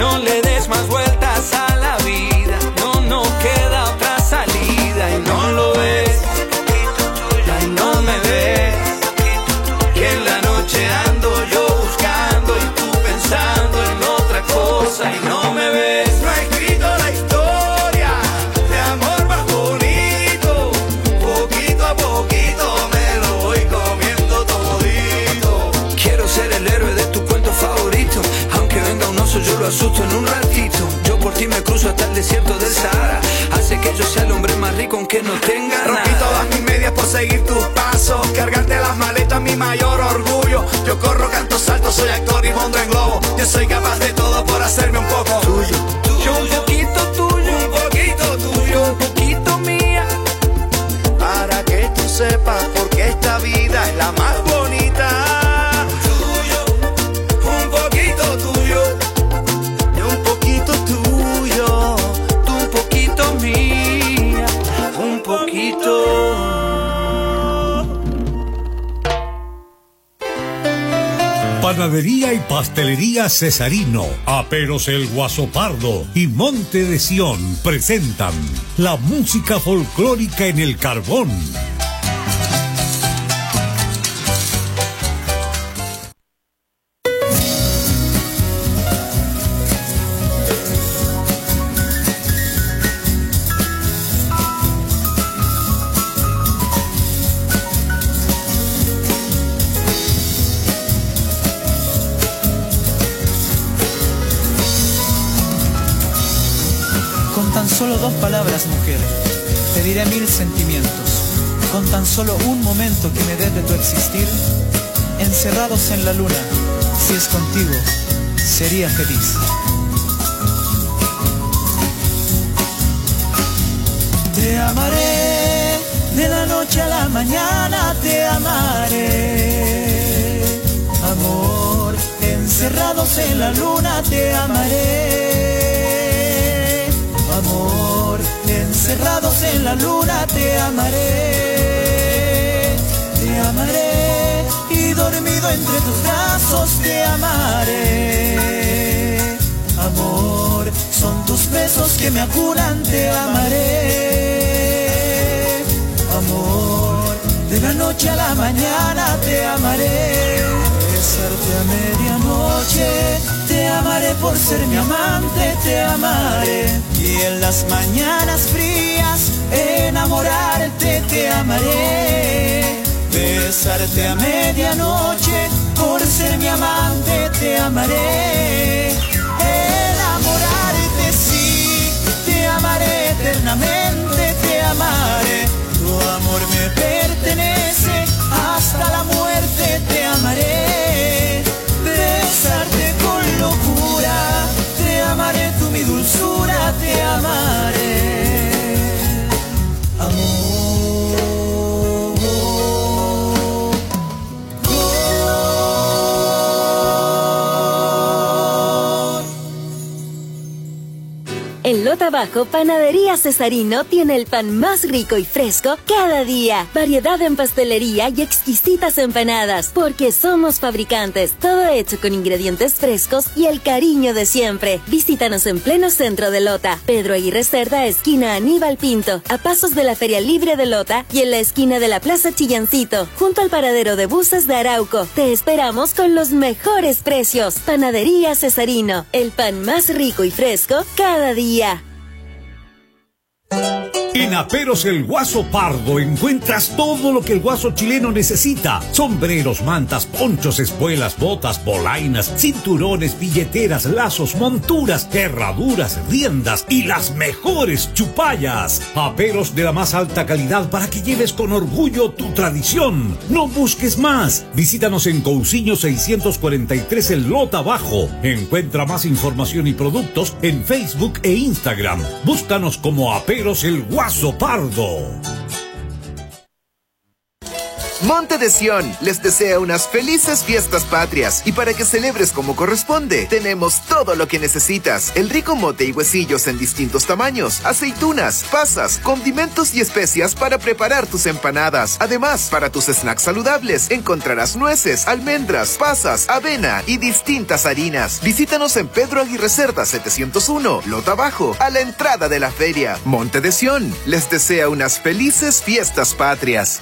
No le des más vueltas a la vida, no, no queda otra salida. Y no lo ves, y no me ves, que en la noche ando yo buscando y tú pensando en otra cosa y no me ves. No he escrito la historia de amor más bonito, poquito a poquito me lo voy comiendo todito. Quiero ser el héroe de tu cuento favorito, aunque venga un oso yo lo asusto en un ratito. Yo por ti me cruzo hasta el desierto del Sahara, hace que yo sea el hombre más rico aunque no tenga nada. Rompí todas mis medias por seguir tus pasos, cargarte las maletas mi mayor orgullo. Yo corro, canto, salto, soy actor y monto en globo. Yo soy capaz de todo por hacerme un poco tuyo. Yo un poquito tuyo, un poquito tuyo, un poquito mía, para que tú sepas por qué esta vida es la más bonita. Tuyo, un poquito tuyo, y un poquito tuyo, tú un poquito mía, un poquito. Panadería y Pastelería Cesarino, Aperos el Guasopardo y Monte de Sión presentan la música folclórica en el carbón. Solo 2 palabras, mujer, te diré 1000 sentimientos. Con tan solo un momento que me des de tu existir, encerrados en la luna, si es contigo, sería feliz. Te amaré, de la noche a la mañana te amaré. Amor, encerrados en la luna te amaré. Amor, encerrados en la luna te amaré. Te amaré y dormido entre tus brazos te amaré. Amor, son tus besos que me acunan, te amaré. Amor, de la noche a la mañana te amaré. Besarte a medianoche, te amaré por ser mi amante, te amaré. Y en las mañanas frías, enamorarte, te amaré. Besarte a medianoche, por ser mi amante, te amaré. Enamorarte sí, te amaré eternamente, te amaré. Tu amor me pertenece, hasta la muerte te amaré. Besarte con locura, te amaré, tú mi dulzura, te amaré. Amor. En Lota Bajo, Panadería Cesarino tiene el pan más rico y fresco cada día. Variedad en pastelería y exquisitas empanadas, porque somos fabricantes. Todo hecho con ingredientes frescos y el cariño de siempre. Visítanos en pleno centro de Lota. Pedro Aguirre Cerda, esquina Aníbal Pinto, a pasos de la Feria Libre de Lota y en la esquina de la Plaza Chillancito, junto al paradero de buses de Arauco. Te esperamos con los mejores precios. Panadería Cesarino, el pan más rico y fresco cada día. En Aperos el Guaso Pardo encuentras todo lo que el guaso chileno necesita. Sombreros, mantas, ponchos, espuelas, botas, polainas, cinturones, billeteras, lazos, monturas, herraduras, riendas y las mejores chupallas. Aperos de la más alta calidad para que lleves con orgullo tu tradición. No busques más. Visítanos en Cousiño 643 en Lota Bajo. Encuentra más información y productos en Facebook e Instagram. Búscanos como Aperos el Guaso Pardo. Monte de Sion les desea unas felices fiestas patrias y para que celebres como corresponde, tenemos todo lo que necesitas. El rico mote y huesillos en distintos tamaños, aceitunas, pasas, condimentos y especias para preparar tus empanadas. Además, para tus snacks saludables encontrarás nueces, almendras, pasas, avena y distintas harinas. Visítanos en Pedro Aguirre Cerda 701, Lota Bajo, a la entrada de la feria. Monte de Sion les desea unas felices fiestas patrias.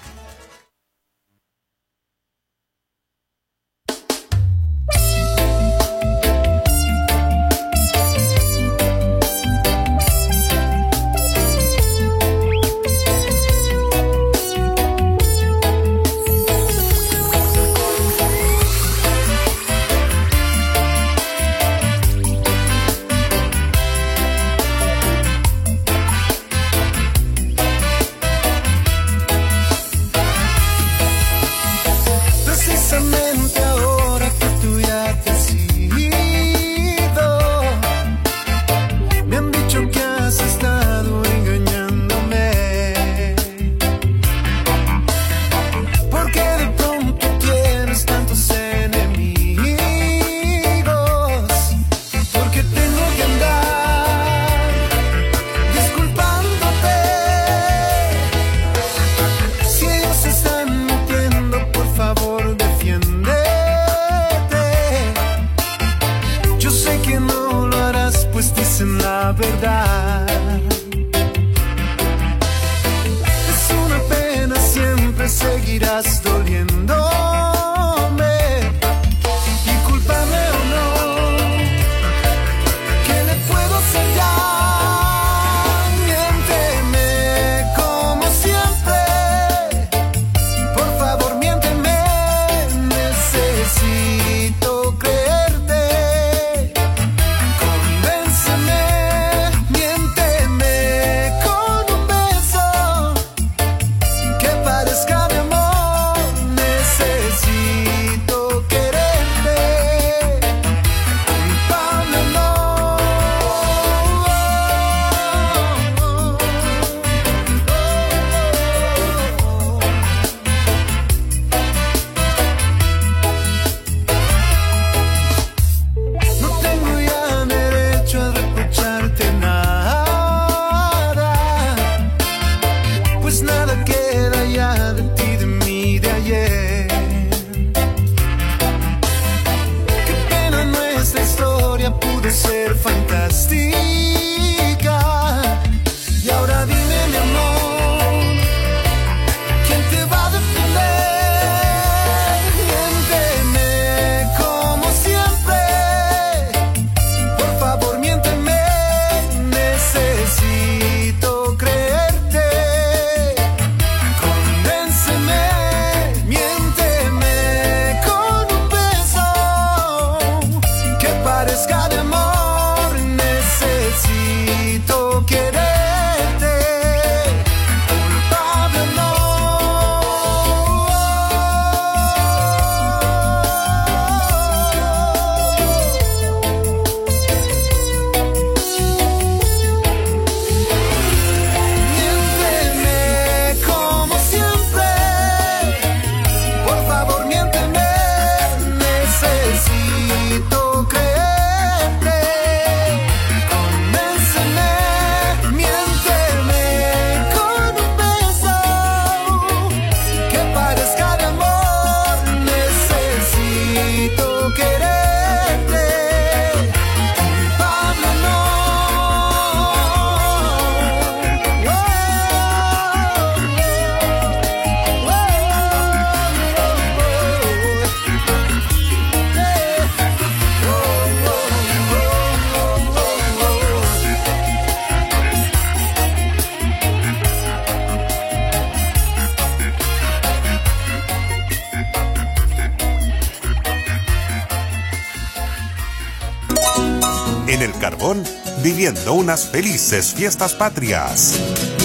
En el Carbón, viviendo unas felices fiestas patrias.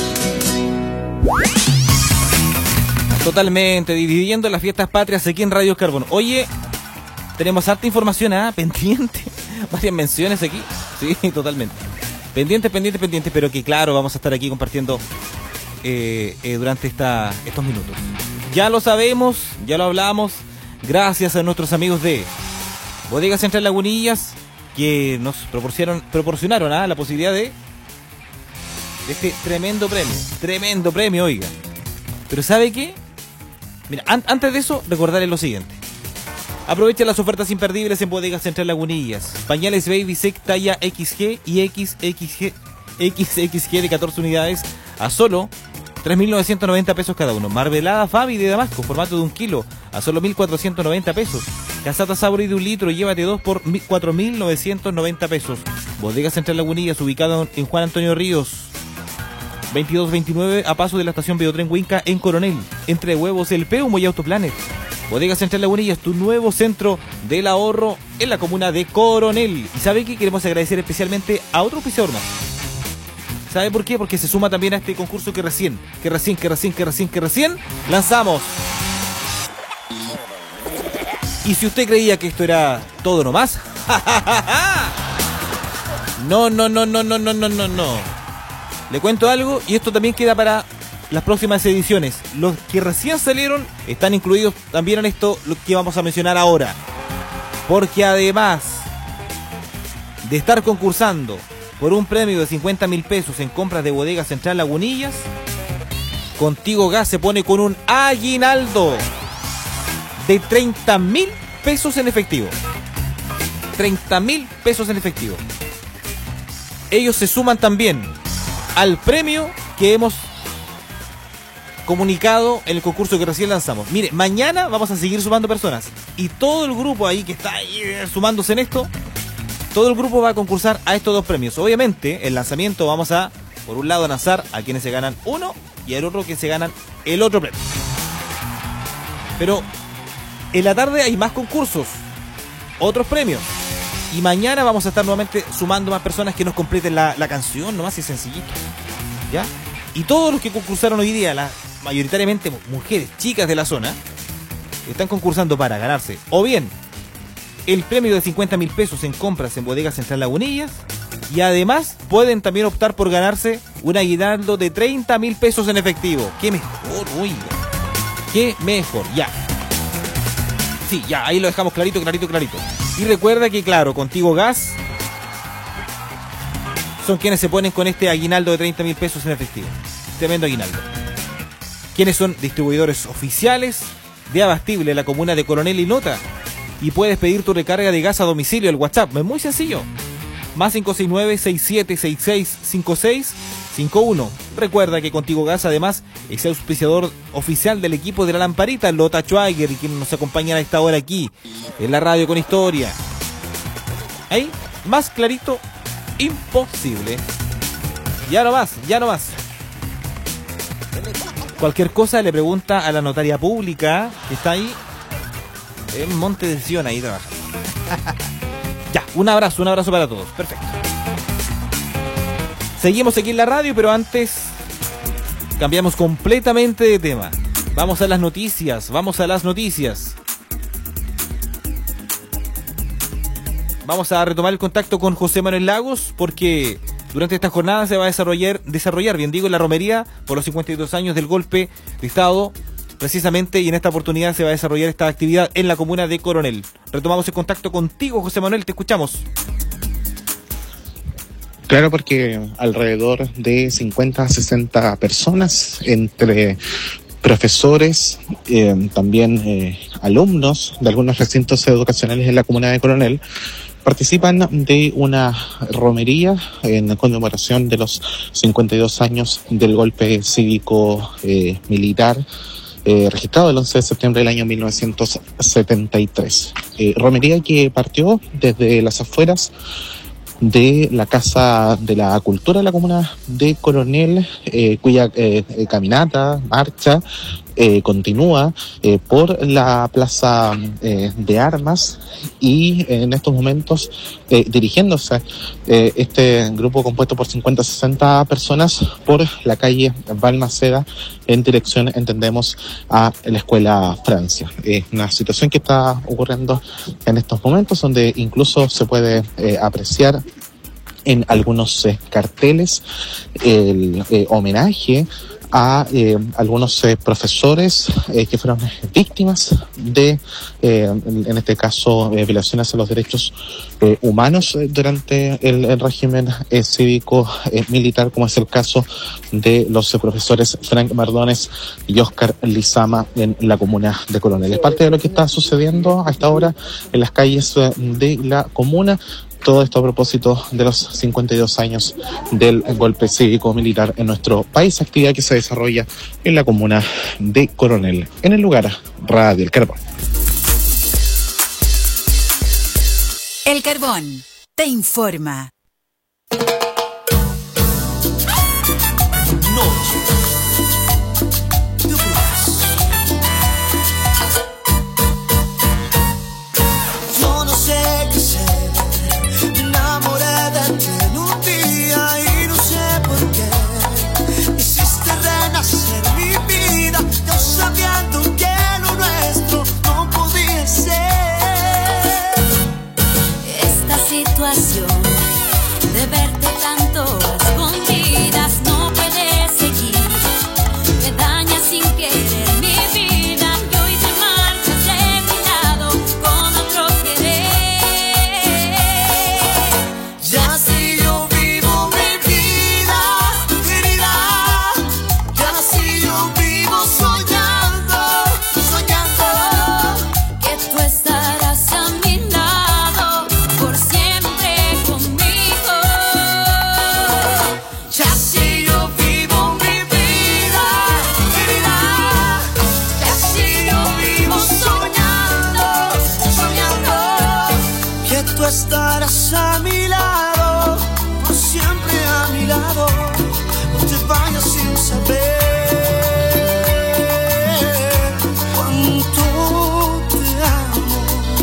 Totalmente, dividiendo las fiestas patrias aquí en Radio Carbón. Oye, tenemos harta información, pendiente. Varias menciones aquí. Sí, totalmente. Pendiente, pero que claro, vamos a estar aquí compartiendo durante estos minutos. ya lo sabemos, ya lo hablamos, gracias a nuestros amigos de Bodega Central Lagunillas, que nos proporcionaron la posibilidad de este tremendo premio, oiga. Pero ¿sabe qué? Mira, antes de eso, recordarles lo siguiente. Aprovecha las ofertas imperdibles en Bodega Central Lagunillas. Pañales Baby Sec talla XG y XXG de 14 unidades a solo 3.990 pesos cada uno. Marmelada Fabi de Damasco, formato de 1 kilo, a solo 1.490 pesos. Casata Sabori de 1 litro, llévate 2 por 4.990 pesos. Bodega Central Lagunillas, ubicado en Juan Antonio Ríos, 2229, a paso de la estación Videotren Huinca en Coronel. Entre Huevos, El Peumo y Autoplanet. Bodega Central Lagunillas, tu nuevo centro del ahorro en la comuna de Coronel. Y ¿sabe qué? Queremos agradecer especialmente a otro auspiciador más. ¿Sabe por qué? Porque se suma también a este concurso que recién lanzamos. Y si usted creía que esto era todo nomás, no. Le cuento algo, y esto también queda para las próximas ediciones. Los que recién salieron están incluidos también en esto, lo que vamos a mencionar ahora. Porque además de estar concursando por un premio de 50.000 pesos en compras de Bodega Central Lagunillas, Contigo Gas se pone con un aguinaldo de 30.000 pesos en efectivo. 30.000 pesos en efectivo. Ellos se suman también al premio que hemos comunicado en el concurso que recién lanzamos. Mire, mañana vamos a seguir sumando personas, y todo el grupo ahí que está ahí sumándose en esto, todo el grupo va a concursar a estos dos premios. Obviamente, el lanzamiento vamos a, por un lado, lanzar a quienes se ganan uno y al otro que se ganan el otro premio. Pero en la tarde hay más concursos, otros premios, y mañana vamos a estar nuevamente sumando más personas que nos completen la canción, nomás es sencillito, ¿ya? Y todos los que concursaron hoy día, mayoritariamente mujeres, chicas de la zona, están concursando para ganarse o bien el premio de 50.000 pesos en compras en Bodega Central Lagunillas, y además pueden también optar por ganarse un aguinaldo de 30.000 pesos en efectivo. ¡Qué mejor, oiga! ¡Qué mejor! Ya. Sí, ya, ahí lo dejamos clarito. Y recuerda que, claro, Contigo Gas son quienes se ponen con este aguinaldo de 30.000 pesos en efectivo. Tremendo aguinaldo. Quienes son distribuidores oficiales de Abastible en la comuna de Coronel y Nota. Y puedes pedir tu recarga de gas a domicilio. El WhatsApp es muy sencillo. Más 569-6766-5651. Recuerda que Contigo Gas además es el auspiciador oficial del equipo de la Lamparita, Lota Schwager, y quien nos acompaña a esta hora aquí en la radio con historia. Ahí, más clarito, imposible. Ya no más. Cualquier cosa le pregunta a la notaria pública que está ahí en Monte de Sion, ahí trabaja. Ya, un abrazo para todos. Perfecto. Seguimos aquí en la radio, pero antes cambiamos completamente de tema. Vamos a las noticias. Vamos a retomar el contacto con José Manuel Lagos, porque durante esta jornada se va a desarrollar, la romería por los 52 años del golpe de Estado, precisamente, y en esta oportunidad se va a desarrollar esta actividad en la comuna de Coronel. Retomamos el contacto contigo, José Manuel, te escuchamos. Claro, porque alrededor de 50 a 60 personas, entre profesores, también alumnos de algunos recintos educacionales en la comuna de Coronel, participan de una romería en conmemoración de los 52 años del golpe cívico militar registrado el 11 de septiembre del año 1973. Romería que partió desde las afueras de la Casa de la Cultura de la comuna de Coronel, cuya caminata, marcha, continúa por la Plaza de Armas, y en estos momentos dirigiéndose este grupo compuesto por 50-60 personas por la calle Balmaceda en dirección, entendemos, a la Escuela Francia. Una situación que está ocurriendo en estos momentos, donde incluso se puede apreciar en algunos carteles el homenaje a algunos profesores que fueron víctimas de, en este caso, violaciones a los derechos humanos durante el régimen cívico militar, como es el caso de los profesores Frank Mardones y Oscar Lizama en la comuna de Coronel. Es parte de lo que está sucediendo a esta hora en las calles de la comuna. Todo esto a propósito de los 52 años del golpe cívico-militar en nuestro país, actividad que se desarrolla en la comuna de Coronel. En el lugar, Radio El Carbón. El Carbón te informa. De verte tanto a escondidas no puedes seguir, me dañas sin querer mi vida y hoy te marchas de mi lado con otro querer. Ya si yo vivo mi vida, querida, ya si yo vivo soñando, soñando que tú estarás a mi lado por siempre. Estarás a mi lado, por siempre a mi lado, no te vayas sin saber cuánto te amo.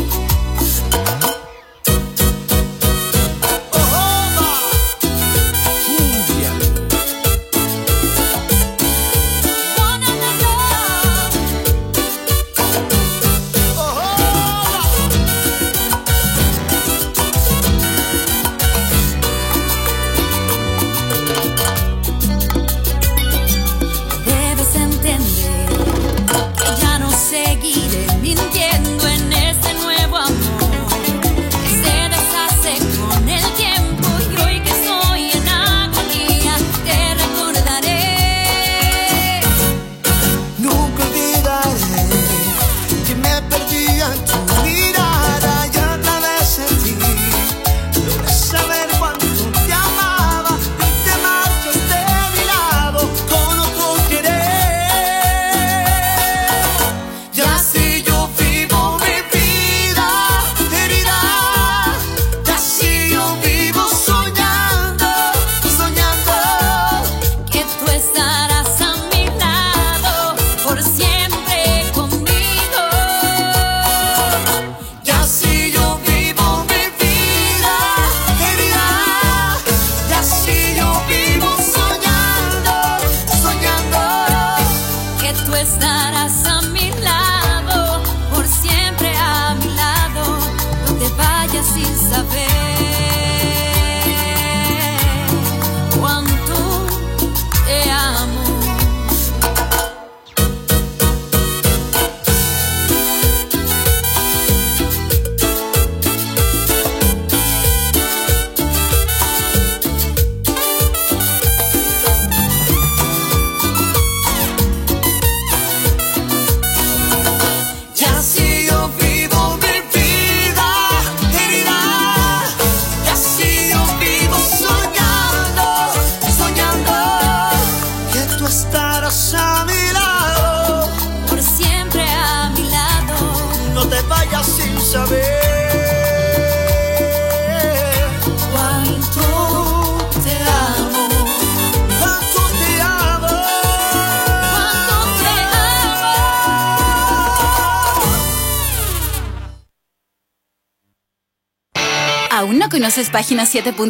¿Aún no conoces Página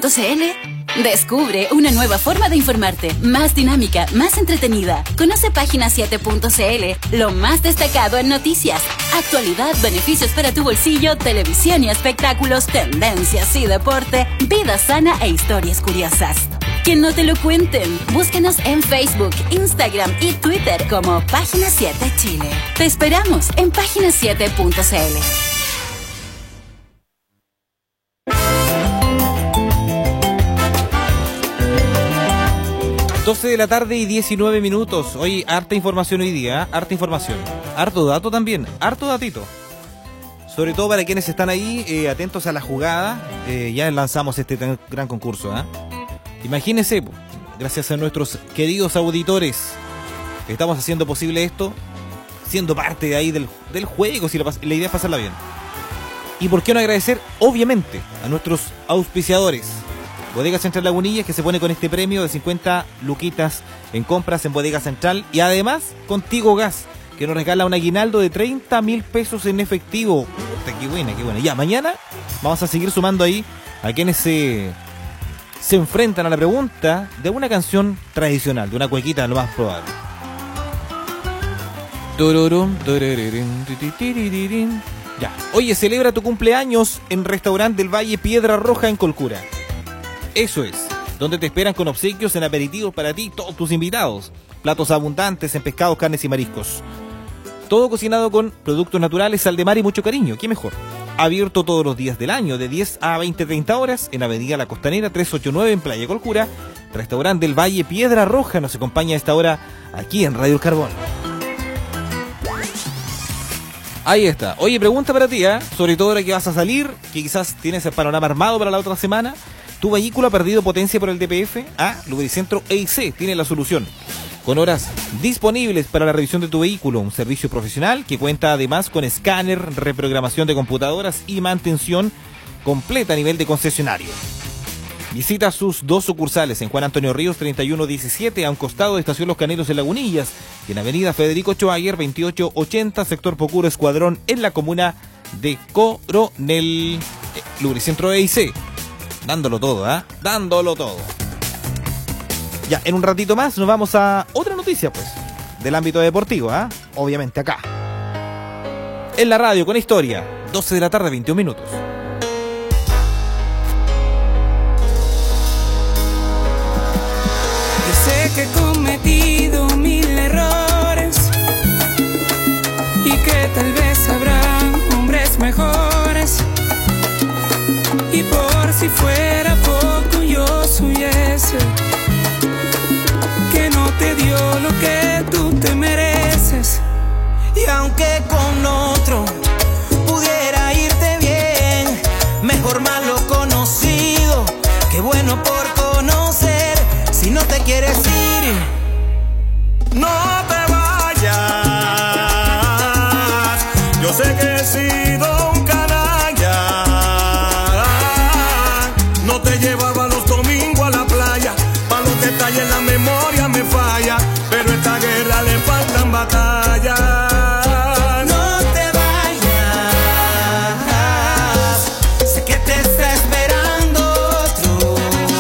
7.cl? Descubre una nueva forma de informarte, más dinámica, más entretenida. Conoce Página 7.cl, lo más destacado en noticias, actualidad, beneficios para tu bolsillo, televisión y espectáculos, tendencias y deporte, vida sana e historias curiosas. Que no te lo cuenten. Búscanos en Facebook, Instagram y Twitter como Página 7 Chile. Te esperamos en página7.cl. 12 de la tarde y 19 minutos. Hoy harta información hoy día, harta información. Harto dato también, harto datito. Sobre todo para quienes están ahí atentos a la jugada. Ya lanzamos este gran concurso. Imagínense, gracias a nuestros queridos auditores, estamos haciendo posible esto, siendo parte de ahí del juego, si la idea es pasarla bien. Y por qué no agradecer, obviamente, a nuestros auspiciadores. Bodega Central Lagunillas, que se pone con este premio de 50 luquitas en compras en Bodega Central. Y además, Contigo Gas, que nos regala un aguinaldo de 30.000 pesos en efectivo. Puta, qué buena, qué buena. Ya, mañana vamos a seguir sumando ahí a quienes se enfrentan a la pregunta de una canción tradicional, de una cuequita, lo más probable. Ya. Oye, celebra tu cumpleaños en Restaurante del Valle Piedra Roja en Colcura. Eso es, donde te esperan con obsequios en aperitivos para ti y todos tus invitados. Platos abundantes en pescados, carnes y mariscos. Todo cocinado con productos naturales, sal de mar y mucho cariño. ¿Qué mejor? Abierto todos los días del año, de 10 a 20-30 horas, en Avenida La Costanera 389 en Playa Colcura. Restaurante del Valle Piedra Roja nos acompaña a esta hora aquí en Radio El Carbón. Ahí está. Oye, pregunta para ti, sobre todo ahora que vas a salir, que quizás tienes el panorama armado para la otra semana. ¿Tu vehículo ha perdido potencia por el DPF? Lubricentro EIC tiene la solución. Con horas disponibles para la revisión de tu vehículo, un servicio profesional que cuenta además con escáner, reprogramación de computadoras y mantención completa a nivel de concesionario. Visita sus dos sucursales en Juan Antonio Ríos 3117, a un costado de Estación Los Canelos en Lagunillas, y en Avenida Federico Schwager 2880, sector Pocuro Escuadrón, en la comuna de Coronel. Lubricentro EIC. Dándolo todo, dándolo todo. Ya, en un ratito más nos vamos a otra noticia, pues, del ámbito deportivo, obviamente acá. En la radio, con historia, 12 de la tarde, 21 minutos. Yo sé que he cometido 1000 errores y que tal vez habrá hombres mejores. Y por si fuera poco, yo soy ese que no te dio lo que tú te mereces. Y aunque con otro pudiera irte bien, mejor malo conocido que bueno por conocer. Si no te quieres ir, no te vayas. Yo sé que he sido un canalla. No te llevaba los domingos a la playa. Pa' los detalles la memoria me falla. Pero a esta guerra le faltan batallas. no te vayas. Sé que te está esperando otro,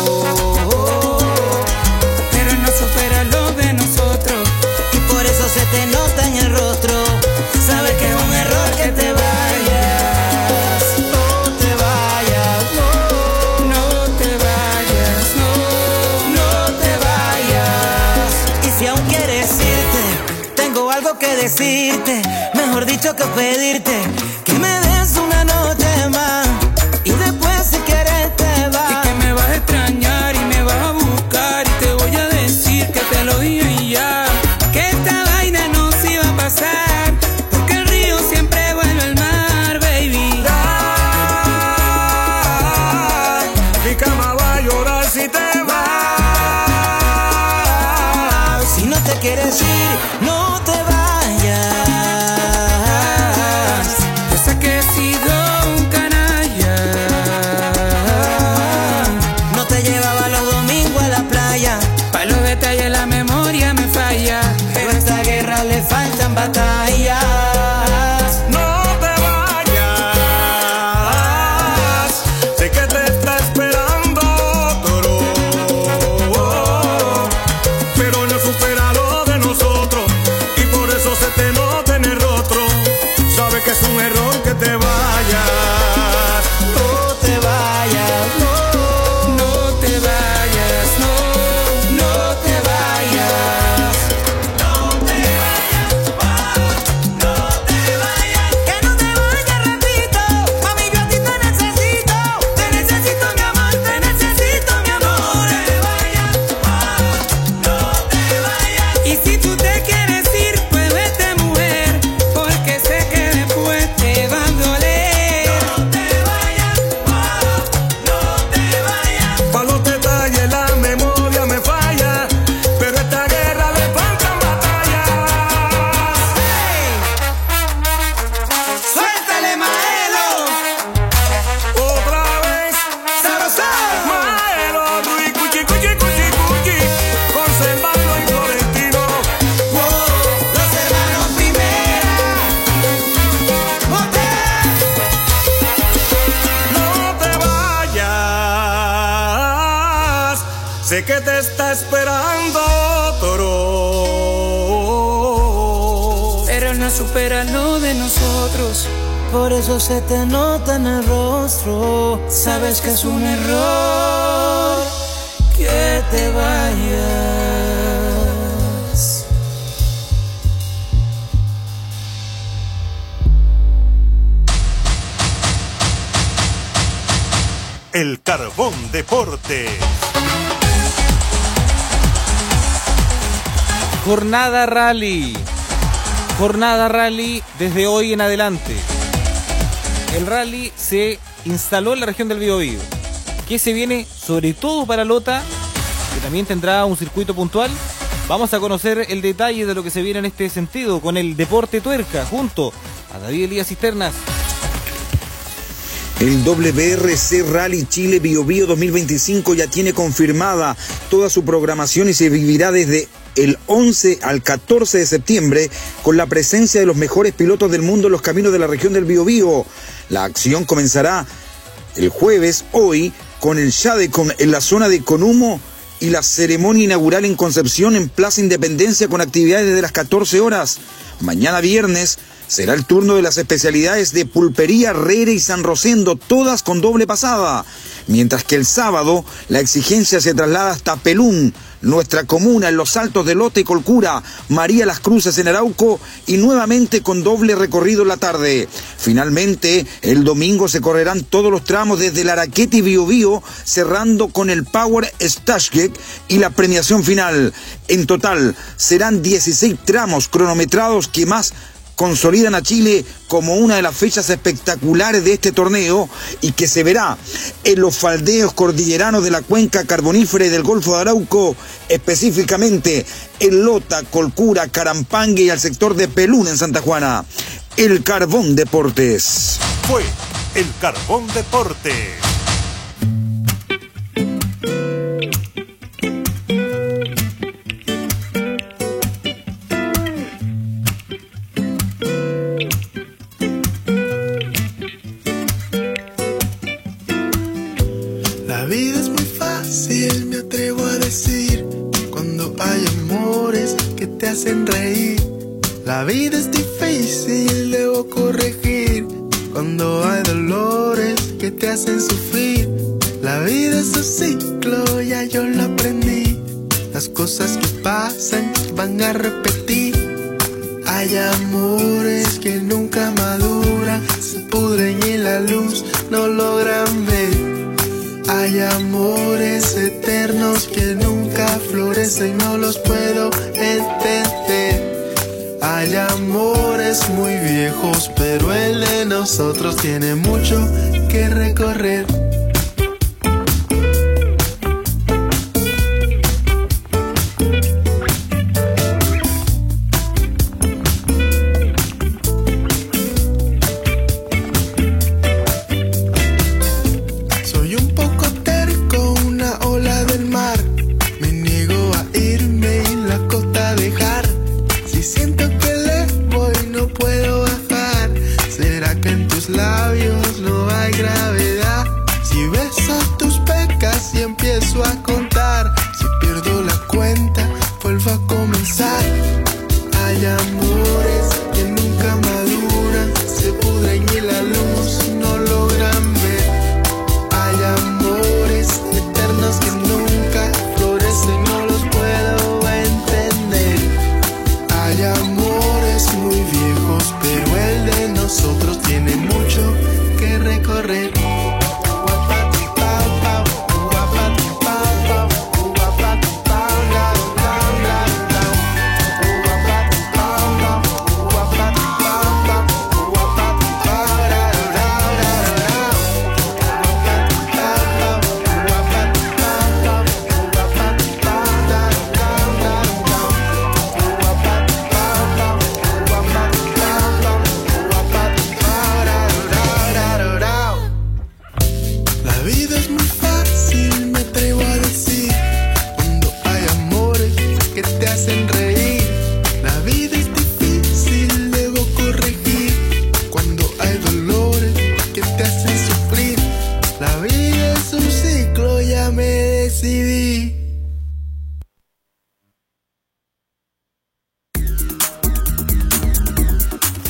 pero no supera lo de nosotros. y por eso se te nota en el rostro. Sabes que es un error que te vayas. No te vayas, no. No te vayas, no te vayas. Y si aún quieres irte, tengo algo que decirte. Mejor dicho que pedirte que me des una noche más. Y después si quieres te vas. Y que me vas a extrañar y me vas a buscar. Y te voy a decir que te lo dije y ya. Que esta vaina no se iba a pasar. Porque el río siempre vuelve al mar, baby. Mi cama va a llorar si te vas. Si no te quieres ir, no te vayas. Yo sé que he sido un canalla. No te llevaba los domingos a la playa. Pa' los detalles la memoria me falla. Pero a esta guerra le faltan batallas. No te vayas. Sé que te está esperando otro, pero no supera lo de nosotros. Sé que te está esperando Toro, pero no supera lo de nosotros. Por eso se te nota en el rostro. Sabes que es un error que te vayas. El Carbón Deportes. Jornada rally. Jornada rally desde hoy en adelante. El rally se instaló en la región del Biobío. ¿Qué se viene? Sobre todo para Lota, que también tendrá un circuito puntual. Vamos a conocer el detalle de lo que se viene en este sentido con el Deporte Tuerca, junto a David Elías Cisternas. El WRC Rally Chile Biobío 2025 ya tiene confirmada toda su programación y se vivirá desde el 11 al 14 de septiembre con la presencia de los mejores pilotos del mundo en los caminos de la región del Biobío. La acción comenzará el jueves, hoy, con el Shadecon en la zona de Conumo y la ceremonia inaugural en Concepción en Plaza Independencia con actividades desde las 14 horas. Mañana viernes será el turno de las especialidades de Pulpería, Herrera y San Rosendo, todas con doble pasada. Mientras que el sábado la exigencia se traslada hasta Pelún, nuestra comuna en los Altos de Lota y Colcura, María Las Cruces en Arauco y nuevamente con doble recorrido en la tarde. Finalmente, el domingo se correrán todos los tramos desde Laraquete y Biobío, cerrando con el Power Stashgek y la premiación final. En total, serán 16 tramos cronometrados que más consolidan a Chile como una de las fechas espectaculares de este torneo y que se verá en los faldeos cordilleranos de la cuenca carbonífera y del Golfo de Arauco, específicamente en Lota, Colcura, Carampangue y al sector de Pelún en Santa Juana. El Carbón Deportes. Fue el Carbón Deportes. La vida es muy fácil, me atrevo a decir, cuando hay amores que te hacen reír. La vida es difícil, debo corregir, cuando hay dolores que te hacen sufrir. La vida es un ciclo, ya yo lo aprendí, las cosas que pasan van a repetir. Hay amores que nunca maduran, se pudren y la luz no logran ver. Hay amores eternos que nunca florecen, no los puedo entender. Hay amores muy viejos, pero el de nosotros tiene mucho que recorrer.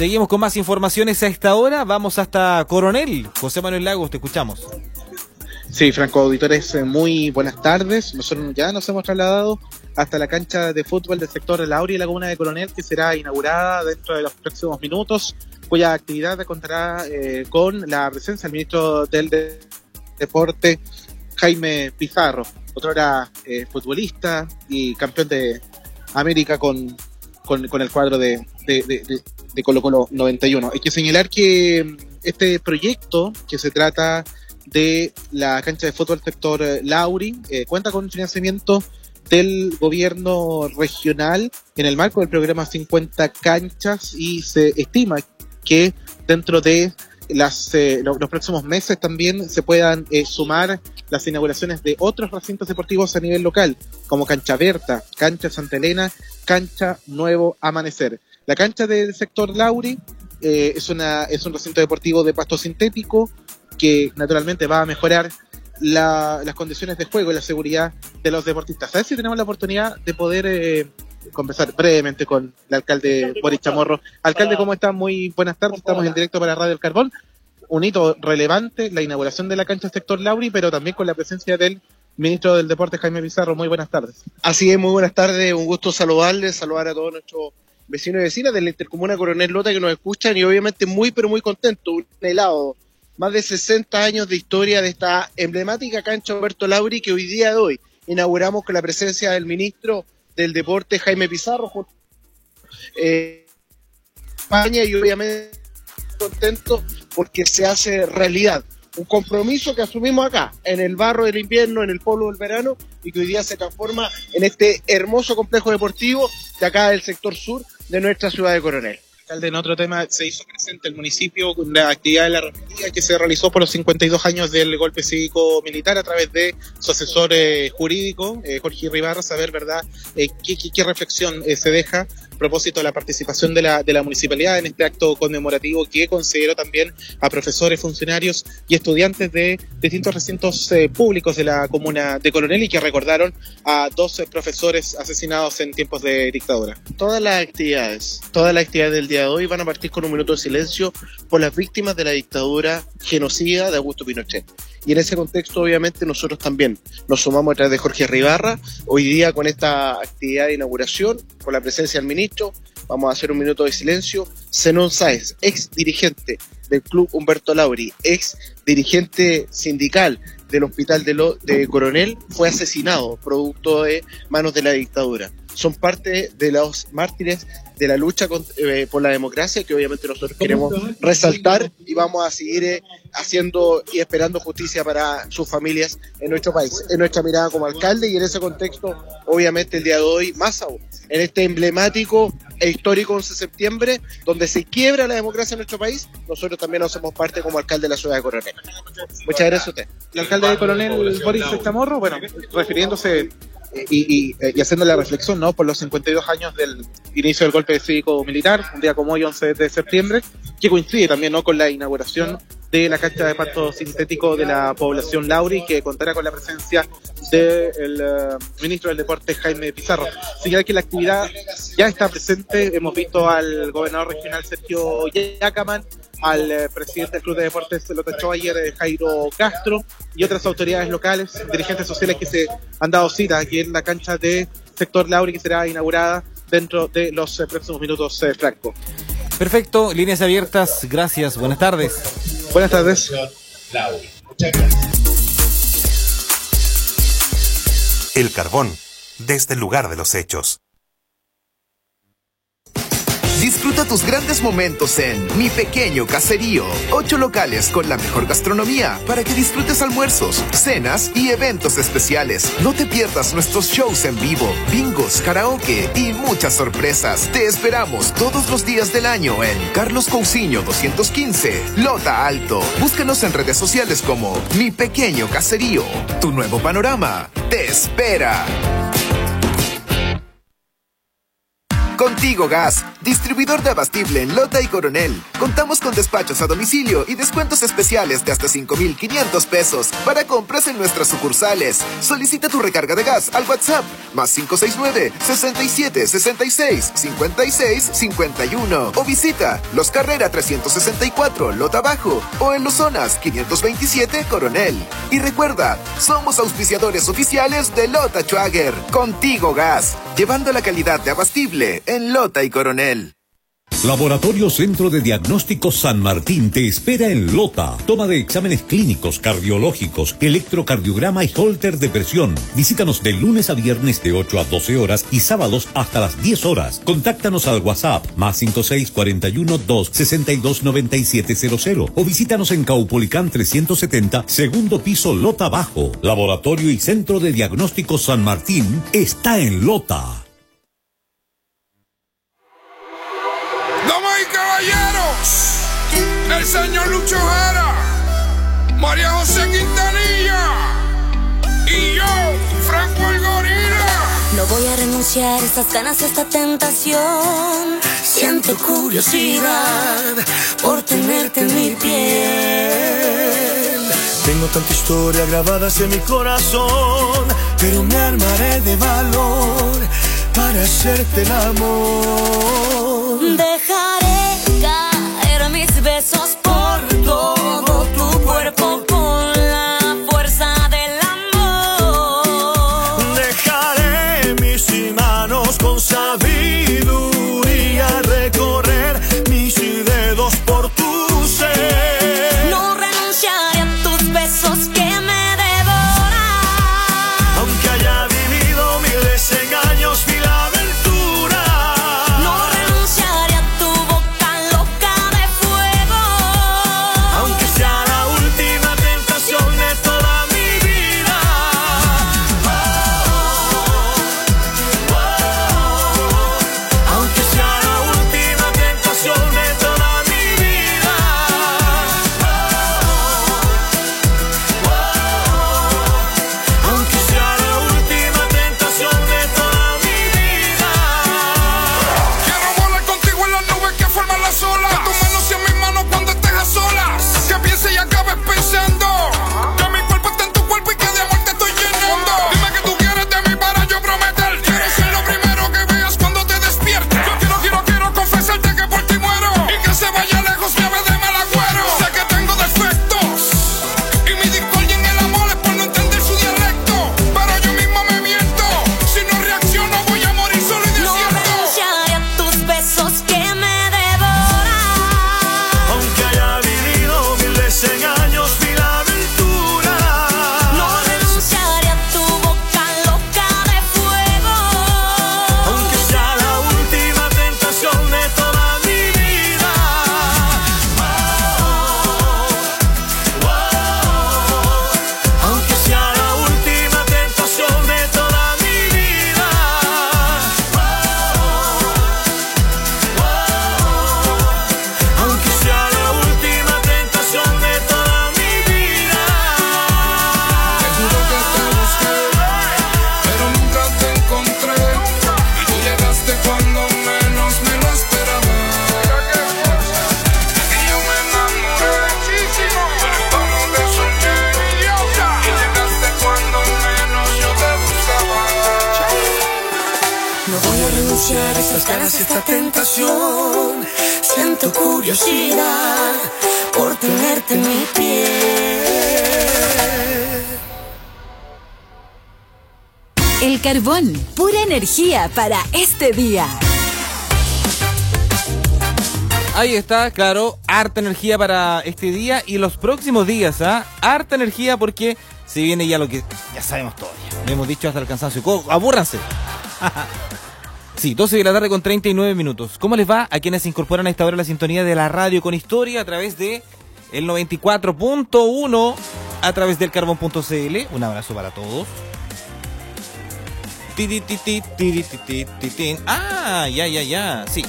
Seguimos con más informaciones a esta hora. Vamos hasta Coronel. José Manuel Lagos, te escuchamos. Sí, Franco Auditores, muy buenas tardes. Nosotros ya nos hemos trasladado hasta la cancha de fútbol del sector Lauri y la comuna de Coronel, que será inaugurada dentro de los próximos minutos, cuya actividad contará con la presencia del ministro del Deporte, Jaime Pizarro, otrora futbolista y campeón de América con el cuadro de Colo Colo 91. Hay que señalar que este proyecto, que se trata de la cancha de fútbol sector Lauri, cuenta con un financiamiento del gobierno regional en el marco del programa 50 canchas, y se estima que dentro de los próximos meses también se puedan sumar las inauguraciones de otros recintos deportivos a nivel local, como Cancha Berta, Cancha Santa Elena, Cancha Nuevo Amanecer. La cancha del sector Lauri es un recinto deportivo de pasto sintético que naturalmente va a mejorar las condiciones de juego y la seguridad de los deportistas. ¿Sabes si tenemos la oportunidad de poder conversar brevemente con el alcalde Boris Chamorro? Alcalde, ¿cómo está? Muy buenas tardes, estamos en directo para Radio El Carbón. Un hito relevante, la inauguración de la cancha sector Lauri, pero también con la presencia del ministro del Deporte, Jaime Pizarro. Muy buenas tardes. Así es, muy buenas tardes, un gusto saludarles, saludar a todos nuestros vecinos y vecinas de la Intercomuna Coronel Lota que nos escuchan, y obviamente muy pero muy contento, un helado. Más de 60 años de historia de esta emblemática cancha Humberto Lauri, que hoy día de hoy inauguramos con la presencia del ministro del Deporte, Jaime Pizarro, España, y obviamente contento porque se hace realidad un compromiso que asumimos acá, en el barro del invierno, en el polo del verano, y que hoy día se transforma en este hermoso complejo deportivo de acá del sector sur de nuestra ciudad de Coronel. Alcalde, en otro tema, se hizo presente el municipio con la actividad de la romería que se realizó por los 52 años del golpe cívico-militar a través de su asesor jurídico, Jorge Ribarra, saber, ¿verdad?, qué reflexión se deja a propósito de la participación de la municipalidad en este acto conmemorativo, que consideró también a profesores, funcionarios y estudiantes de distintos recintos públicos de la comuna de Coronel, y que recordaron a 12 profesores asesinados en tiempos de dictadura. Todas las actividades del día de hoy van a partir con un minuto de silencio por las víctimas de la dictadura genocida de Augusto Pinochet. Y en ese contexto, obviamente, nosotros también nos sumamos a través de Jorge Ribarra, hoy día con esta actividad de inauguración, con la presencia del ministro. Vamos a hacer un minuto de silencio. Zenón Sáez, ex dirigente del Club Humberto Lauri, ex dirigente sindical del Hospital de Coronel, fue asesinado producto de manos de la dictadura. Son parte de los mártires de la lucha por la democracia, que obviamente nosotros queremos resaltar, y vamos a seguir haciendo y esperando justicia para sus familias en nuestro país. En nuestra mirada como alcalde, y en ese contexto, obviamente el día de hoy, más aún, en este emblemático e histórico 11 de septiembre, donde se quiebra la democracia en nuestro país, nosotros también hacemos parte como alcalde de la ciudad de Coronel. Muchas gracias a usted. El alcalde de Coronel, Boris Chamorro, bueno, refiriéndose y haciendo la reflexión, ¿no?, por los 52 años del inicio del golpe cívico-militar, un día como hoy, 11 de septiembre, que coincide también, ¿no?, con la inauguración de la cancha de pasto sintético de la población Lauri, que contará con la presencia del ministro del Deporte, Jaime Pizarro. Señalar que la actividad ya está presente, hemos visto al gobernador regional Sergio Yacaman, al presidente del Club de Deportes Lota Chobayer, Jairo Castro, y otras autoridades locales, dirigentes sociales que se han dado cita aquí en la cancha de sector Lauri, que será inaugurada dentro de los próximos minutos, Franco. Perfecto, líneas abiertas, gracias, buenas tardes. Buenas tardes. Muchas gracias. El Carbón, desde el lugar de los hechos. Disfruta tus grandes momentos en Mi Pequeño Caserío. 8 locales con la mejor gastronomía para que disfrutes almuerzos, cenas y eventos especiales. No te pierdas nuestros shows en vivo, bingos, karaoke y muchas sorpresas. Te esperamos todos los días del año en Carlos Cousiño 215, Lota Alto. Búscanos en redes sociales como Mi Pequeño Caserío. Tu nuevo panorama te espera. Contigo Gas, Distribuidor de Abastible en Lota y Coronel. Contamos con despachos a domicilio y descuentos especiales de hasta 5,500 pesos para compras en nuestras sucursales. Solicita tu recarga de gas al WhatsApp +569 67 66 56 51 o visita Los Carrera 364 Lota Bajo o en Los Zonas 527 Coronel. Y recuerda, somos auspiciadores oficiales de Lota Schwager. Contigo Gas, llevando la calidad de Abastible en Lota y Coronel. Laboratorio Centro de Diagnóstico San Martín te espera en Lota. Toma de exámenes clínicos, cardiológicos, electrocardiograma y holter de presión. Visítanos de lunes a viernes de 8 a 12 horas y sábados hasta las 10 horas. Contáctanos al WhatsApp +56 41 2 62 9700 o visítanos en Caupolicán 370, segundo piso, Lota Bajo. Laboratorio y Centro de Diagnóstico San Martín está en Lota. Damas y caballeros, el señor Lucho Jara, María José Quintanilla y yo, Franco el Gorila. No voy a renunciar a estas ganas, a esta tentación. Siento curiosidad por tenerte en mi piel. Tengo tanta historia grabadas en mi corazón, pero me armaré de valor para hacerte el amor. Dejaré caer mis besos por todo tu cuerpo con la fuerza del amor. Dejaré mis manos con sabiduría recorrer mis dedos por tu ser. No renunciaré a tus besos que me devoran. Aunque haya vivido mil desengaños, mil aventuras. No renunciaré a tu boca loca de fuego. Aunque sea la última tentación de toda mi vida. Aunque sea la última tentación de toda mi vida. Aunque sea la última tentación de toda mi vida. Quiero volar contigo en las nubes que forman las olas. Que tus manos sean mis manos cuando estés a solas. Que pienses y acabes pensando que mi cuerpo está en tu cuerpo y que de amor te estoy llenando. Dime que tú quieres de mí para yo prometer. Quiero ser lo primero que veas cuando te despiertes. Yo quiero confesarte que por ti muero. Y que se vaya lejos mi ave de mal agüero. Sé que tengo defectos y mi discordia en el amor es por no entender su dialecto. Pero yo mismo me miento. Si no reacciono voy a morir solo y No desierto. renunciaré a tus besos que me devoran. Aunque haya vivido mil desengaños, mil aventuras. No renunciaré a tu boca loca de fuego. Aunque sea la última tentación de toda mi vida. Aunque sea la última tentación de toda mi vida. Aunque sea la última tentación de toda mi vida. Te juro que te busqué, pero nunca te encontré. Y tú llegaste cuando menos me lo esperaba. Y yo me enamoré muchísimo, pero como te soñé, idiota. Y llegaste cuando menos yo te buscaba. No voy a renunciar a estas ganas, a esta tentación. Siento curiosidad por tenerte en mi piel. El carbón, pura energía para este día. Ahí está, claro, harta energía para este día y los próximos días, ¿ah? Harta energía porque se viene ya lo que ya sabemos todos. Lo hemos dicho hasta el cansancio. ¡Abúrranse! Sí, 12 de la tarde con 39 minutos. ¿Cómo les va a quienes se incorporan a esta hora a la sintonía de la radio con historia a través de el 94.1, a través del carbón.cl? Un abrazo para todos. Ah, ya, sí.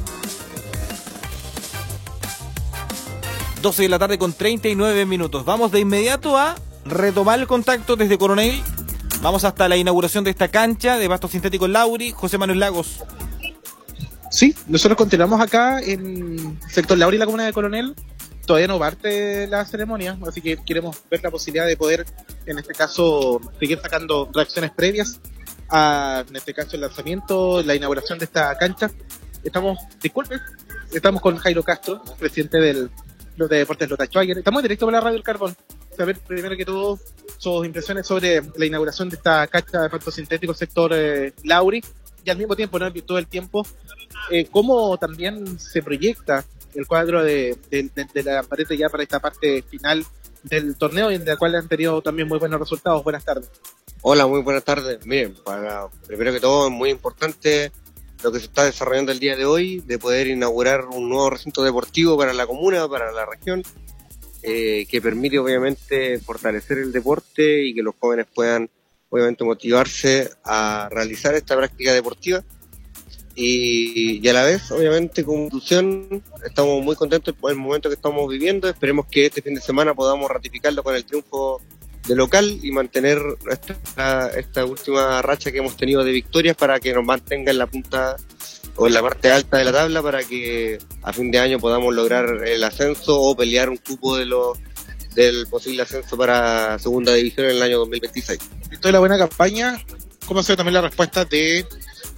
12 de la tarde con 39 minutos. Vamos de inmediato a retomar el contacto desde Coronel. Vamos hasta la inauguración de esta cancha de pasto sintético Lauri. José Manuel Lagos. Sí, nosotros continuamos acá en sector Lauri, la comuna de Coronel. Todavía no parte la ceremonia, así que queremos ver la posibilidad de poder, en este caso, seguir sacando reacciones previas a, en este caso, el lanzamiento, la inauguración de esta cancha. Estamos con Jairo Castro, presidente del Club de Deportes Lota Schwager. Estamos en directo por la Radio El Carbón. Saber primero que todo sus impresiones sobre la inauguración de esta cancha de pasto sintético sector Lauri, y al mismo tiempo, ¿no?, todo el tiempo, cómo también se proyecta el cuadro de la pared ya para esta parte final del torneo, y en la cual han tenido también muy buenos resultados. Buenas tardes. Hola, muy buenas tardes. Miren, primero que todo es muy importante lo que se está desarrollando el día de hoy, de poder inaugurar un nuevo recinto deportivo para la comuna, para la región, que permite obviamente fortalecer el deporte y que los jóvenes puedan obviamente motivarse a realizar esta práctica deportiva. Y a la vez, obviamente, como institución, estamos muy contentos por el momento que estamos viviendo. Esperemos que este fin de semana podamos ratificarlo con el triunfo de local y mantener esta última racha que hemos tenido de victorias para que nos mantenga en la punta o en la parte alta de la tabla, para que a fin de año podamos lograr el ascenso o pelear un cupo del posible ascenso para segunda división en el año 2026. Esto es la buena campaña. ¿Cómo ha sido también la respuesta de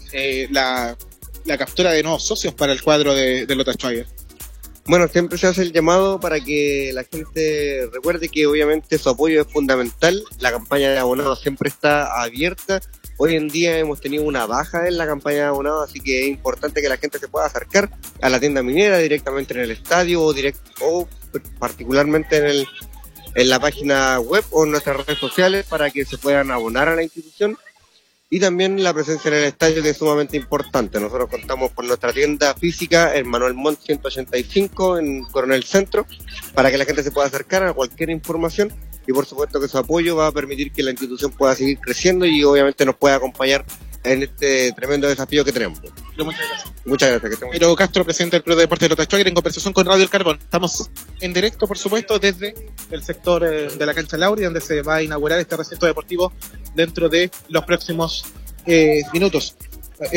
la captura de nuevos socios para el cuadro de Lota Schwager? Bueno, siempre se hace el llamado para que la gente recuerde que obviamente su apoyo es fundamental. La campaña de abonados siempre está abierta. Hoy en día hemos tenido una baja en la campaña de abonados, así que es importante que la gente se pueda acercar a la tienda minera directamente en el estadio o particularmente en la página web o en nuestras redes sociales para que se puedan abonar a la institución. Y también la presencia en el estadio, que es sumamente importante. Nosotros contamos con nuestra tienda física en Manuel Montt 185 en Coronel Centro, para que la gente se pueda acercar a cualquier información, y por supuesto que su apoyo va a permitir que la institución pueda seguir creciendo y obviamente nos pueda acompañar en este tremendo desafío que tenemos. Muchas gracias. Muchas gracias. Jairo Castro, presidente del Club de Deportes de Lota Schwager, en conversación con Radio El Carbón. Estamos en directo, por supuesto, desde el sector de la cancha Lauri, donde se va a inaugurar este recinto deportivo dentro de los próximos minutos. A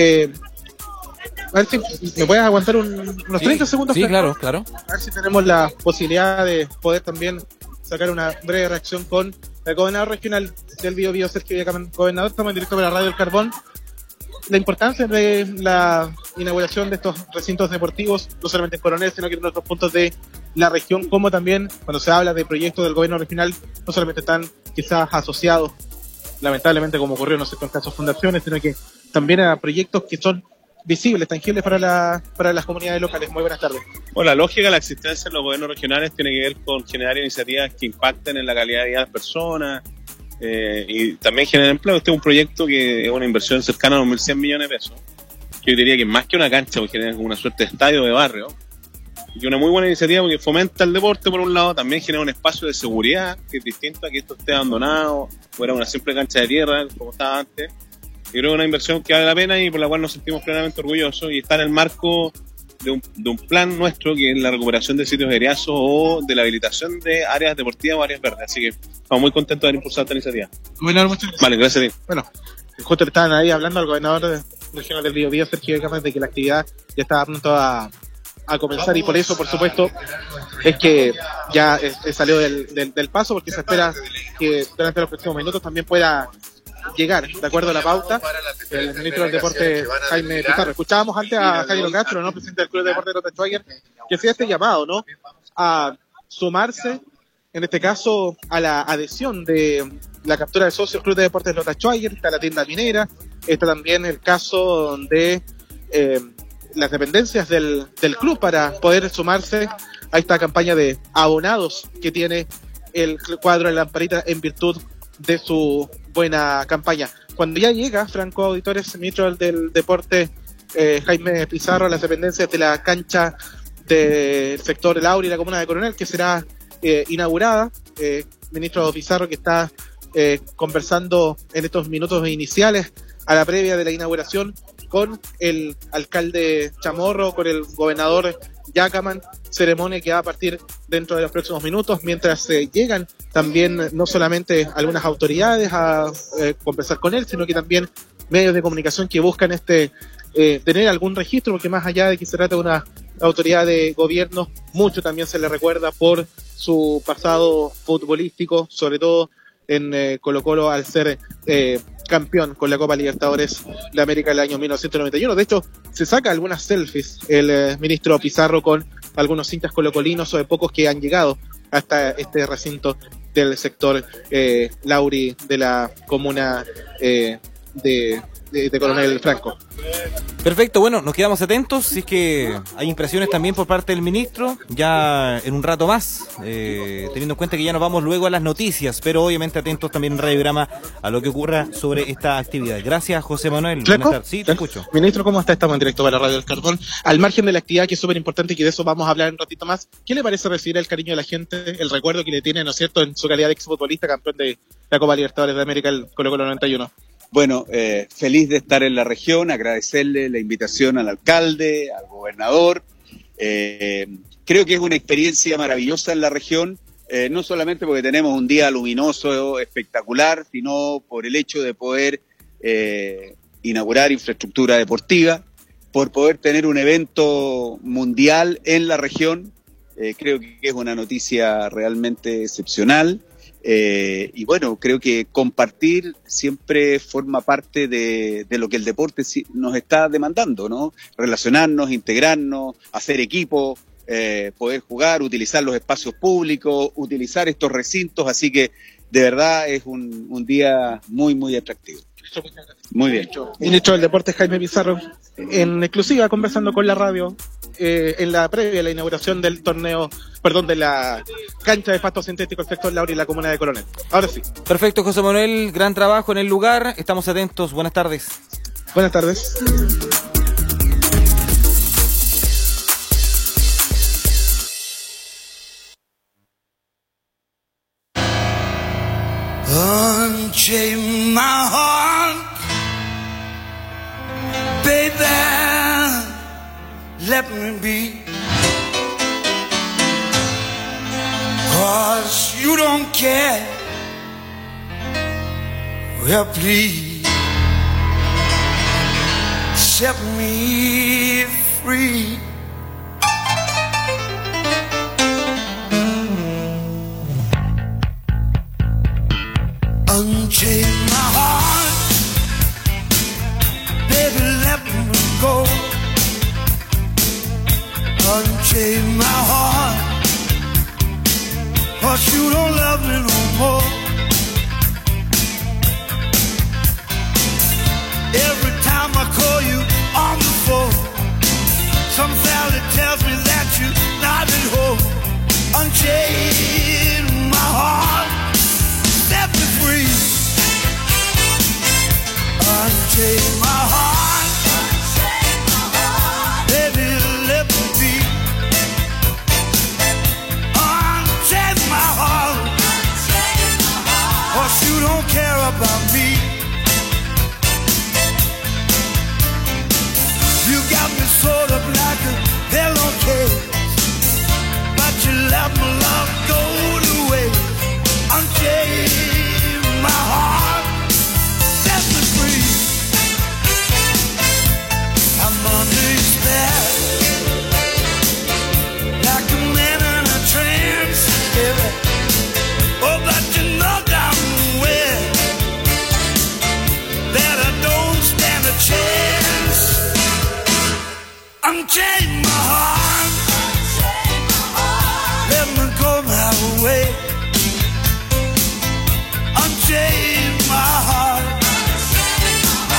ver si me puedes aguantar unos 30 segundos. Sí, claro. A ver si tenemos la posibilidad de poder también sacar una breve reacción con el gobernador regional del Biobío, Sergio Villacaman. Gobernador, estamos en directo para la Radio El Carbón. La importancia de la inauguración de estos recintos deportivos, no solamente en Coronel, sino que en otros puntos de la región, como también cuando se habla de proyectos del gobierno regional, no solamente están quizás asociados, lamentablemente como ocurrió en ciertos casos, fundaciones, sino que también a proyectos que son visibles, tangibles para las comunidades locales. Muy buenas tardes. Bueno, la lógica de la existencia de los gobiernos regionales tiene que ver con generar iniciativas que impacten en la calidad de vida de las personas, y también generar empleo. Este es un proyecto que es una inversión cercana a los 1.100 millones de pesos, que yo diría que más que una cancha, porque genera una suerte de estadio de barrio, y una muy buena iniciativa porque fomenta el deporte por un lado, también genera un espacio de seguridad que es distinto a que esto esté abandonado, fuera una simple cancha de tierra como estaba antes. Yo creo que es una inversión que vale la pena y por la cual nos sentimos plenamente orgullosos, y está en el marco de un plan nuestro, que es la recuperación de sitios aéreos o de la habilitación de áreas deportivas o áreas verdes. Así que estamos muy contentos de haber impulsado esta iniciativa. Gobernador, muchas gracias. Vale, gracias a ti. Bueno, justo le estaban ahí hablando al gobernador regional del Biobío, Sergio Villacaman, de que la actividad ya estaba pronto a comenzar, y por eso, por supuesto, es que ya salió del paso, porque se espera que durante los próximos minutos también pueda llegar, de acuerdo a la pauta, el ministro del Deporte, Jaime Pizarro. Escuchábamos antes a Jairo Castro, ¿no?, presidente del Club de Deportes de Lota Schwager, que hacía este llamado, ¿no?, a sumarse, en este caso, a la adhesión de la captura de socios Club de Deportes de Lota Schwager. Está la tienda minera, está también el caso de las dependencias del club para poder sumarse a esta campaña de abonados que tiene el cuadro de Lamparita en virtud de su buena campaña. Cuando ya llega, Franco Auditores, ministro del Deporte, Jaime Pizarro, a las dependencias de la cancha del sector Lauri, la comuna de Coronel, que será inaugurada, ministro Pizarro, que está conversando en estos minutos iniciales a la previa de la inauguración con el alcalde Chamorro, con el gobernador Villacaman, ceremonia que va a partir dentro de los próximos minutos, mientras llegan también no solamente algunas autoridades a conversar con él, sino que también medios de comunicación que buscan este tener algún registro, porque más allá de que se trata de una autoridad de gobierno, mucho también se le recuerda por su pasado futbolístico, sobre todo en Colo-Colo al ser campeón con la Copa Libertadores de América el año 1991. De hecho, se saca algunas selfies el ministro Pizarro con algunos hinchas colocolinos o de pocos que han llegado hasta este recinto del sector Lauri de la comuna de Coronel Franco. Perfecto, bueno, nos quedamos atentos, si es que hay impresiones también por parte del ministro, ya en un rato más, teniendo en cuenta que ya nos vamos luego a las noticias, pero obviamente atentos también en Radiograma a lo que ocurra sobre esta actividad. Gracias, José Manuel. Buenas tardes. Sí, te escucho. Ministro, ¿cómo está? Estamos en directo para Radio del Carbón. Al margen de la actividad, que es súper importante y que de eso vamos a hablar un ratito más, ¿qué le parece recibir el cariño de la gente, el recuerdo que le tiene, ¿no es cierto?, en su calidad de exfutbolista, campeón de la Copa Libertadores de América, el Colo-Colo 91? Bueno, feliz de estar en la región, agradecerle la invitación al alcalde, al gobernador. Creo que es una experiencia maravillosa en la región, no solamente porque tenemos un día luminoso, espectacular, sino por el hecho de poder inaugurar infraestructura deportiva, por poder tener un evento mundial en la región. Creo que es una noticia realmente excepcional. Y bueno, creo que compartir siempre forma parte de lo que el deporte nos está demandando, ¿no? Relacionarnos, integrarnos, hacer equipo, poder jugar, utilizar los espacios públicos, utilizar estos recintos, así que de verdad es un día muy, muy atractivo. Muy bien. Ministro del Deporte Jaime Pizarro, en exclusiva conversando con la radio, en la previa a la inauguración del torneo, de la cancha de pasto sintético el sector Lauri y la comuna de Coronel. Ahora sí. Perfecto, José Manuel, gran trabajo en el lugar, estamos atentos, buenas tardes. Buenas tardes. Unchain my heart, baby, let me be, 'cause you don't care, well please, set me free. Unchain my heart, baby, let me go. Unchain my heart, 'cause you don't love me no more. Every time I call you on the phone, some fella tells me that you're not at home. Unchain my heart, set me free. Unchain my heart, baby, let me be. Unchain my heart, 'cause you don't care about me. You got me sort of like a pillowcase, but you let my love go to waste. Unchain my heart, set me free. I'm under your spell, like a man in a trance, baby. Oh, but you know damn well that I don't stand a chance. Unchain my heart, let me go my way. Unchain my heart,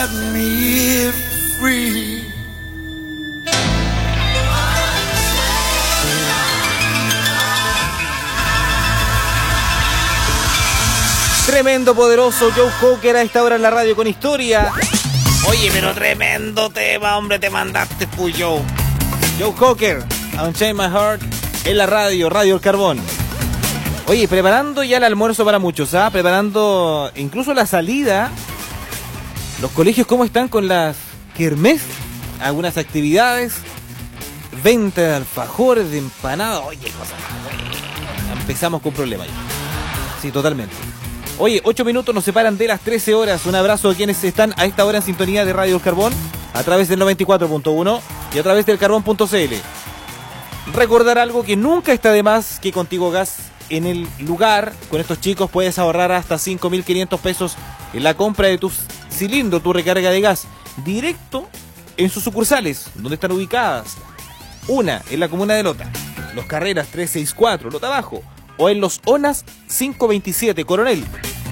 set me free. Tremendo, poderoso Joe Cocker a esta hora en la radio con historia. Oye, pero tremendo tema, hombre, te mandaste, Joe. Joe Cocker, Unchain My Heart, en la radio, Radio El Carbón. Oye, preparando ya el almuerzo para muchos, ¿ah? Preparando incluso la salida. Los colegios, ¿cómo están con las kermés? Algunas actividades. Venta de alfajores, de empanadas. Oye, cosa más buena. Empezamos con problemas ya. Sí, totalmente. Oye, 8 minutos nos separan de las 13 horas. Un abrazo a quienes están a esta hora en sintonía de Radio El Carbón, a través del 94.1 y a través del carbón.cl. Recordar algo que nunca está de más, que Contigo Gas en el lugar, con estos chicos puedes ahorrar hasta 5.500 pesos en la compra de tu cilindro, tu recarga de gas, directo en sus sucursales, donde están ubicadas. Una en la comuna de Lota, Los Carreras 364, Lota Bajo, o en Los Onas 527, Coronel.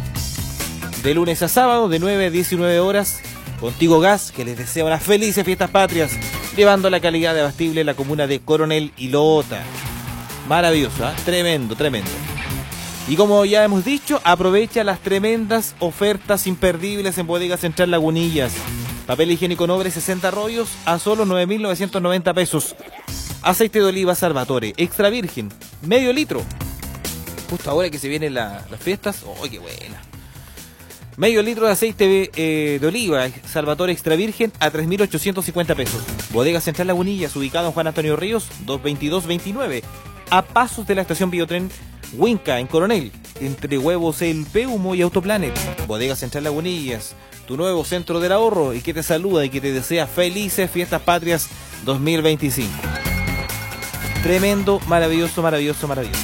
De lunes a sábado, de 9 a 19 horas, Contigo Gas, que les desea unas felices fiestas patrias, llevando la calidad de abastible en la comuna de Coronel y Lota. Maravilloso, ¿eh? Tremendo, tremendo. Y como ya hemos dicho, aprovecha las tremendas ofertas imperdibles en Bodega Central Lagunillas. Papel higiénico Nobre 60 rollos a solo 9.990 pesos. Aceite de oliva Salvatore, extra virgen, medio litro. Justo ahora que se vienen las fiestas. ¡Oh, qué buena! Medio litro de aceite de oliva Salvatore extra virgen a 3.850 pesos. Bodega Central Lagunillas, ubicado en Juan Antonio Ríos, 222-29. A pasos de la estación Biotren Huinca, en Coronel, entre Huevos El Peumo y Autoplanet. Bodega Central Lagunillas, tu nuevo centro del ahorro, y que te saluda y que te desea felices fiestas patrias 2025. Tremendo, maravilloso, maravilloso, maravilloso.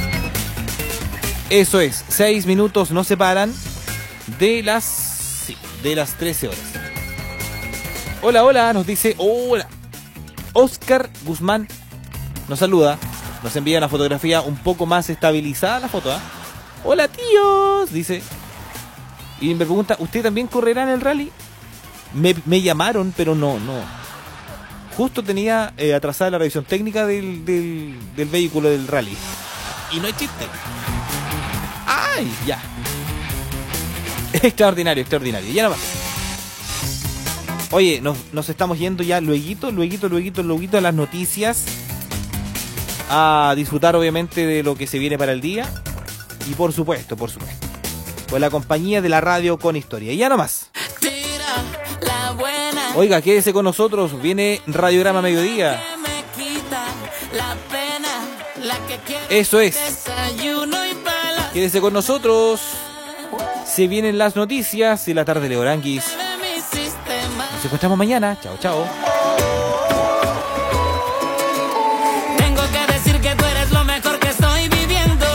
Eso es, 6 minutos nos separan de las 13 horas. Hola, hola, nos dice, hola. Oscar Guzmán nos saluda, nos envía una fotografía un poco más estabilizada la foto, ¿eh? Hola, tíos, dice. Y me pregunta, ¿usted también correrá en el rally? Me llamaron, pero no. Justo tenía atrasada la revisión técnica del vehículo del rally. Y no hay chiste. ¡Ay! Ya. Extraordinario, extraordinario. Ya no más. Oye, nos estamos yendo ya lueguito a las noticias. A disfrutar obviamente de lo que se viene para el día. Y por supuesto, con la compañía de la radio con historia. Y ya no más. Oiga, quédese con nosotros. Viene Radiograma Mediodía. Eso es. Quédese con nosotros. Se vienen las noticias y la tarde de Oranguis. Nos encontramos mañana. Chao, chao. Tengo que decir que tú eres lo mejor que estoy viviendo.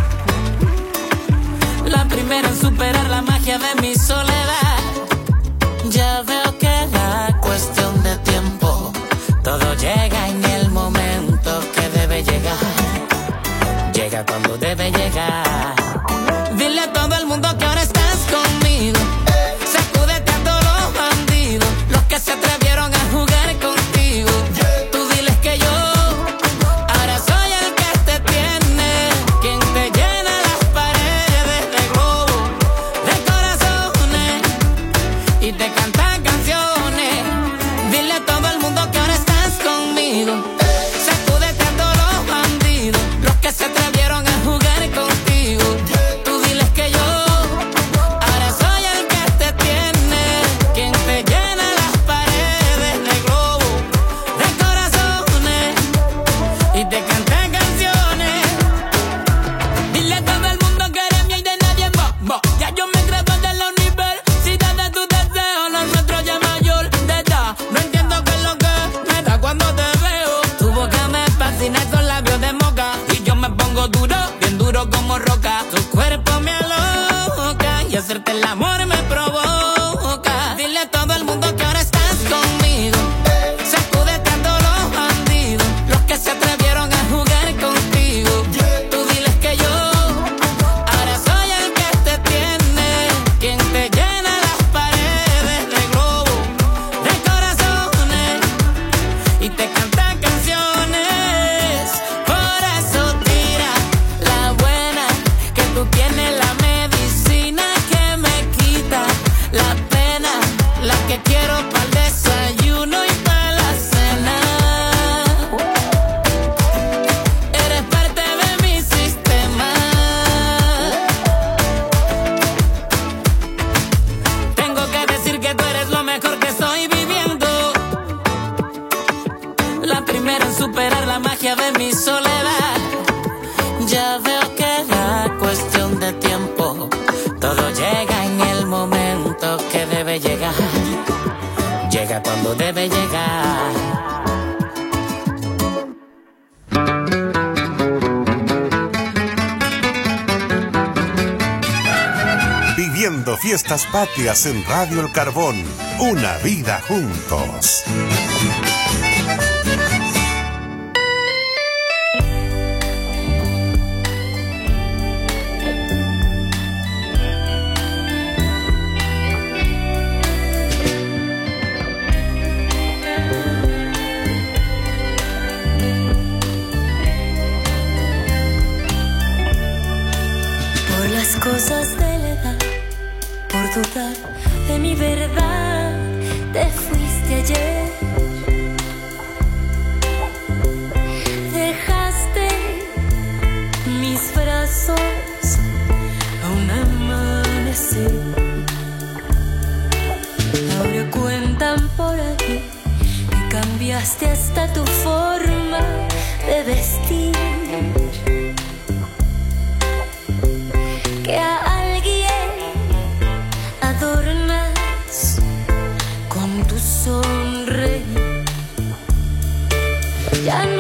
La primera en superar la magia de mi soledad. Ya veo que era cuestión de tiempo. Todo llega en el momento que debe llegar. Llega cuando debe llegar. Dile a todo el mundo que ahora estás conmigo. Sacúdete a todos los bandidos, los que se atrevieron a jugar contigo. Tú diles que yo ahora soy el que te tiene, quien te llena las paredes de globos, de corazones y te canta canciones. Dile a todo el mundo que ahora estás conmigo. Sacúdete a todos los bandidos, los que se atrevieron a jugar contigo. Tú diles que yo ahora soy el que te tiene, quien te llena las paredes de globos, de corazones y te canta canciones. Dile a todo el mundo que eres mía y de nadie más. Ya yo me gradué de la universidad de tu deseo, lo nuestro ya mayor de edad. No entiendo qué es lo que me da cuando te veo. Tu boca me fascina, esos labios de moca, y yo me pongo duro, bien duro como roca. Tu cuerpo me aloca y hacerte el amor me provoca. Dile a todo el mundo que ahora estás conmigo. Sacúdete a todos los bandidos, los que se atrevieron a jugar contigo. Tú diles que yo ahora soy el que te tiene, quien te llena las paredes de globo. primero en superar la magia de mi soledad. Ya veo que era cuestión de tiempo. Todo llega en el momento que debe llegar. Llega cuando debe llegar. Viviendo fiestas patrias en Radio El Carbón. Una vida juntos. Por las cosas de la edad, por dudar de mi verdad, te fuiste ayer. Dejaste mis brazos a un amanecer. Ahora cuentan por aquí que cambiaste hasta tu forma de vestir. Que a alguien adornas con tu sonreír. Ya no